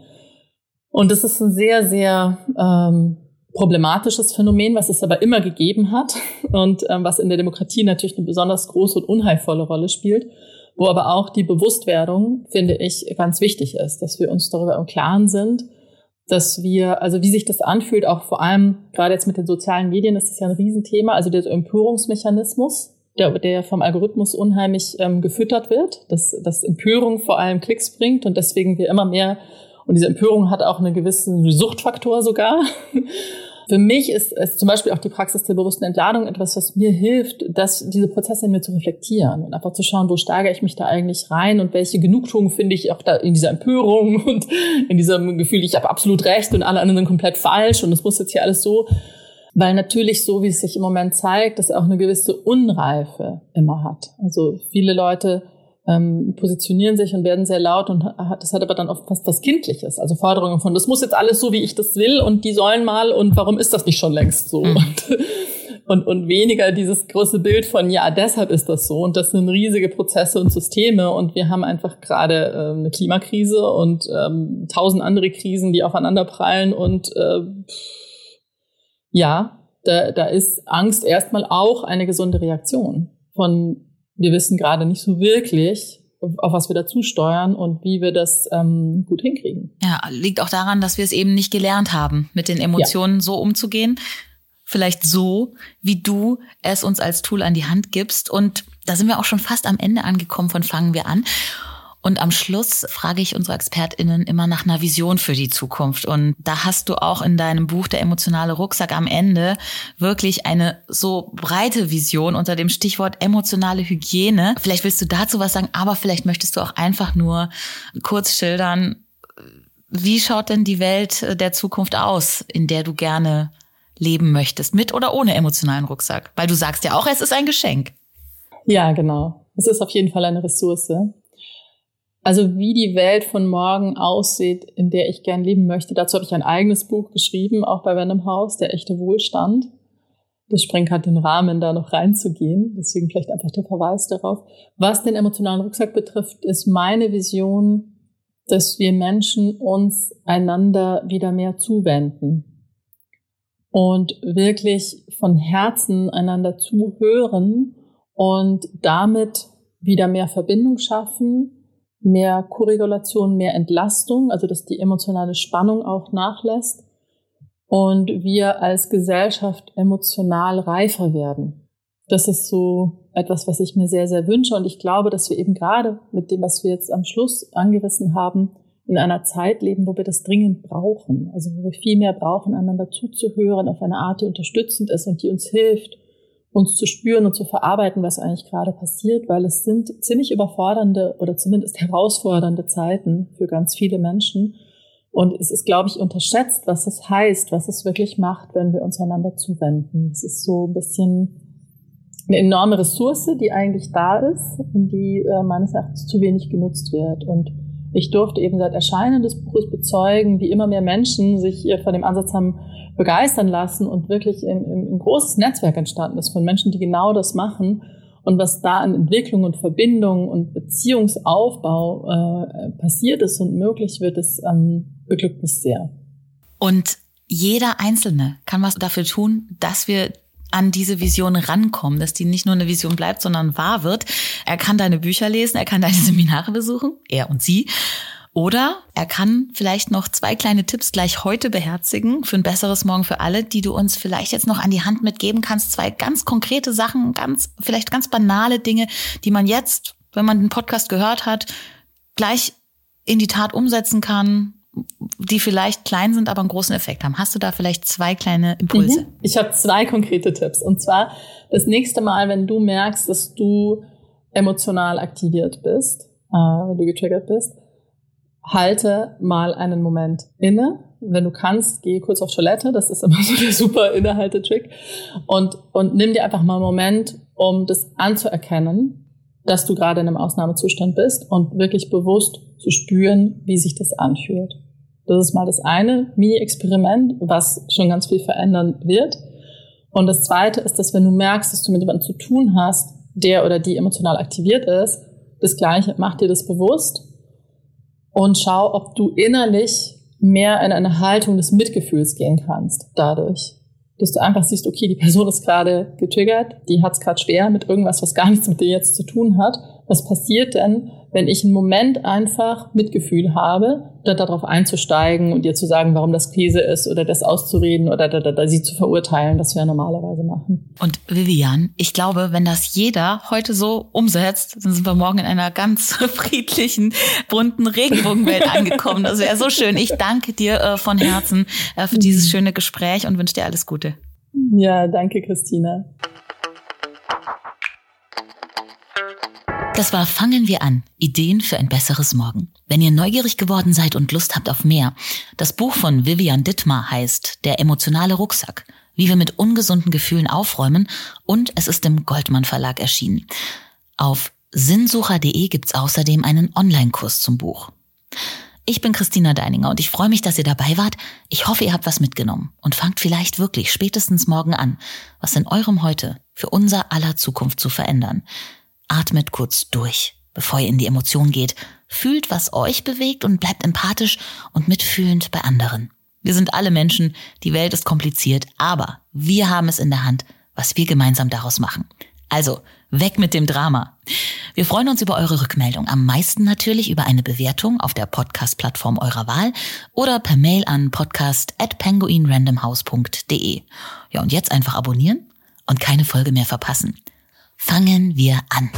Speaker 2: Und das ist ein sehr, sehr ähm, problematisches Phänomen, was es aber immer gegeben hat und ähm, was in der Demokratie natürlich eine besonders große und unheilvolle Rolle spielt, wo aber auch die Bewusstwerdung, finde ich, ganz wichtig ist, dass wir uns darüber im Klaren sind, dass wir, also wie sich das anfühlt, auch vor allem gerade jetzt mit den sozialen Medien ist das ja ein Riesenthema, also der Empörungsmechanismus, Der, der vom Algorithmus unheimlich ähm, gefüttert wird, dass, dass Empörung vor allem Klicks bringt und deswegen wir immer mehr, und diese Empörung hat auch einen gewissen Suchtfaktor sogar. Für mich ist es zum Beispiel auch die Praxis der bewussten Entladung etwas, was mir hilft, dass diese Prozesse in mir zu reflektieren und einfach zu schauen, wo steigere ich mich da eigentlich rein und welche Genugtuung finde ich auch da in dieser Empörung und in diesem Gefühl, ich habe absolut recht und alle anderen sind komplett falsch und das muss jetzt hier alles so. Weil natürlich, so wie es sich im Moment zeigt, dass er auch eine gewisse Unreife immer hat. Also viele Leute ähm, positionieren sich und werden sehr laut und hat, das hat aber dann oft fast was Kindliches. Also Forderungen von, das muss jetzt alles so, wie ich das will und die sollen mal und warum ist das nicht schon längst so? Mhm. Und, und, und weniger dieses große Bild von, ja, deshalb ist das so und das sind riesige Prozesse und Systeme und wir haben einfach gerade äh, eine Klimakrise und ähm, tausend andere Krisen, die aufeinander prallen und äh, ja, da, da ist Angst erstmal auch eine gesunde Reaktion von, wir wissen gerade nicht so wirklich, auf was wir dazu steuern und wie wir das ähm, gut hinkriegen.
Speaker 1: Ja, liegt auch daran, dass wir es eben nicht gelernt haben, mit den Emotionen ja. so umzugehen. Vielleicht so, wie du es uns als Tool an die Hand gibst. Und da sind wir auch schon fast am Ende angekommen von Fangen wir an. Und am Schluss frage ich unsere ExpertInnen immer nach einer Vision für die Zukunft. Und da hast du auch in deinem Buch Der emotionale Rucksack am Ende wirklich eine so breite Vision unter dem Stichwort emotionale Hygiene. Vielleicht willst du dazu was sagen, aber vielleicht möchtest du auch einfach nur kurz schildern, wie schaut denn die Welt der Zukunft aus, in der du gerne leben möchtest, mit oder ohne emotionalen Rucksack? Weil du sagst ja auch, es ist ein Geschenk.
Speaker 2: Ja, genau. Es ist auf jeden Fall eine Ressource. Also wie die Welt von morgen aussieht, in der ich gern leben möchte, dazu habe ich ein eigenes Buch geschrieben, auch bei Random House, Der echte Wohlstand. Das sprengt halt den Rahmen, da noch reinzugehen. Deswegen vielleicht einfach der Verweis darauf. Was den emotionalen Rucksack betrifft, ist meine Vision, dass wir Menschen uns einander wieder mehr zuwenden und wirklich von Herzen einander zuhören und damit wieder mehr Verbindung schaffen, mehr Koregulation, mehr Entlastung, also dass die emotionale Spannung auch nachlässt und wir als Gesellschaft emotional reifer werden. Das ist so etwas, was ich mir sehr, sehr wünsche und ich glaube, dass wir eben gerade mit dem, was wir jetzt am Schluss angerissen haben, in einer Zeit leben, wo wir das dringend brauchen, also wo wir viel mehr brauchen, einander zuzuhören auf eine Art, die unterstützend ist und die uns hilft, uns zu spüren und zu verarbeiten, was eigentlich gerade passiert, weil es sind ziemlich überfordernde oder zumindest herausfordernde Zeiten für ganz viele Menschen. Und es ist, glaube ich, unterschätzt, was es heißt, was es wirklich macht, wenn wir uns einander zuwenden. Es ist so ein bisschen eine enorme Ressource, die eigentlich da ist und die äh, meines Erachtens zu wenig genutzt wird. Und ich durfte eben seit Erscheinen des Buches bezeugen, wie immer mehr Menschen sich von dem Ansatz haben begeistern lassen und wirklich ein, ein großes Netzwerk entstanden ist von Menschen, die genau das machen. Und was da an Entwicklung und Verbindung und Beziehungsaufbau äh, passiert ist und möglich wird, das ähm, beglückt mich sehr.
Speaker 1: Und jeder Einzelne kann was dafür tun, dass wir an diese Vision rankommen, dass die nicht nur eine Vision bleibt, sondern wahr wird. Er kann deine Bücher lesen, er kann deine Seminare besuchen, er und sie. Oder er kann vielleicht noch zwei kleine Tipps gleich heute beherzigen für ein besseres Morgen für alle, die du uns vielleicht jetzt noch an die Hand mitgeben kannst. Zwei ganz konkrete Sachen, ganz vielleicht ganz banale Dinge, die man jetzt, wenn man den Podcast gehört hat, gleich in die Tat umsetzen kann, die vielleicht klein sind, aber einen großen Effekt haben. Hast du da vielleicht zwei kleine Impulse?
Speaker 2: Mhm. Ich habe zwei konkrete Tipps. Und zwar das nächste Mal, wenn du merkst, dass du emotional aktiviert bist, äh, wenn du getriggert bist, halte mal einen Moment inne. Wenn du kannst, geh kurz auf Toilette. Das ist immer so der super Innehalte-Trick. Und, und nimm dir einfach mal einen Moment, um das anzuerkennen, dass du gerade in einem Ausnahmezustand bist und wirklich bewusst zu spüren, wie sich das anfühlt. Das ist mal das eine Mini-Experiment, was schon ganz viel verändern wird. Und das zweite ist, dass wenn du merkst, dass du mit jemandem zu tun hast, der oder die emotional aktiviert ist, das Gleiche, mach dir das bewusst und schau, ob du innerlich mehr in eine Haltung des Mitgefühls gehen kannst dadurch. Dass du einfach siehst, okay, die Person ist gerade getriggert, die hat es gerade schwer mit irgendwas, was gar nichts mit dir jetzt zu tun hat. Was passiert denn, wenn ich einen Moment einfach Mitgefühl habe, da darauf einzusteigen und ihr zu sagen, warum das Krise ist oder das auszureden oder da, da, da, sie zu verurteilen, das wir normalerweise machen.
Speaker 1: Und Vivian, ich glaube, wenn das jeder heute so umsetzt, dann sind wir morgen in einer ganz friedlichen, bunten Regenbogenwelt angekommen. Das wäre so schön. Ich danke dir äh, von Herzen äh, für dieses schöne Gespräch und wünsche dir alles Gute.
Speaker 2: Ja, danke, Christina.
Speaker 1: Das war Fangen wir an. Ideen für ein besseres Morgen. Wenn ihr neugierig geworden seid und Lust habt auf mehr, das Buch von Vivian Dittmar heißt Der emotionale Rucksack. Wie wir mit ungesunden Gefühlen aufräumen, und es ist im Goldmann Verlag erschienen. Auf sinnsucher punkt de gibt's außerdem einen Online-Kurs zum Buch. Ich bin Christina Deininger und ich freue mich, dass ihr dabei wart. Ich hoffe, ihr habt was mitgenommen und fangt vielleicht wirklich spätestens morgen an, was in eurem Heute für unser aller Zukunft zu verändern. Atmet kurz durch, bevor ihr in die Emotion geht. Fühlt, was euch bewegt und bleibt empathisch und mitfühlend bei anderen. Wir sind alle Menschen, die Welt ist kompliziert, aber wir haben es in der Hand, was wir gemeinsam daraus machen. Also, weg mit dem Drama. Wir freuen uns über eure Rückmeldung. Am meisten natürlich über eine Bewertung auf der Podcast-Plattform eurer Wahl oder per Mail an podcast at penguinrandomhouse punkt de. Ja, und jetzt einfach abonnieren und keine Folge mehr verpassen. Fangen wir an.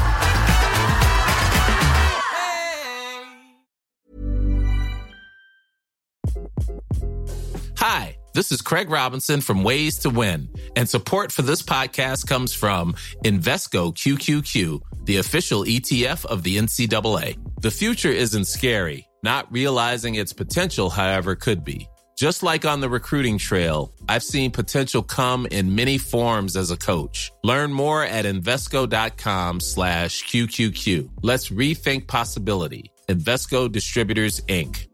Speaker 4: Hi, this is Craig Robinson from Ways to Win, and support for this podcast comes from Invesco Q Q Q, the official E T F of the N C double A. The future isn't scary. Not realizing its potential, however, could be. Just like on the recruiting trail, I've seen potential come in many forms as a coach. Learn more at Invesco.com slash QQQ. Let's rethink possibility. Invesco Distributors, Incorporated.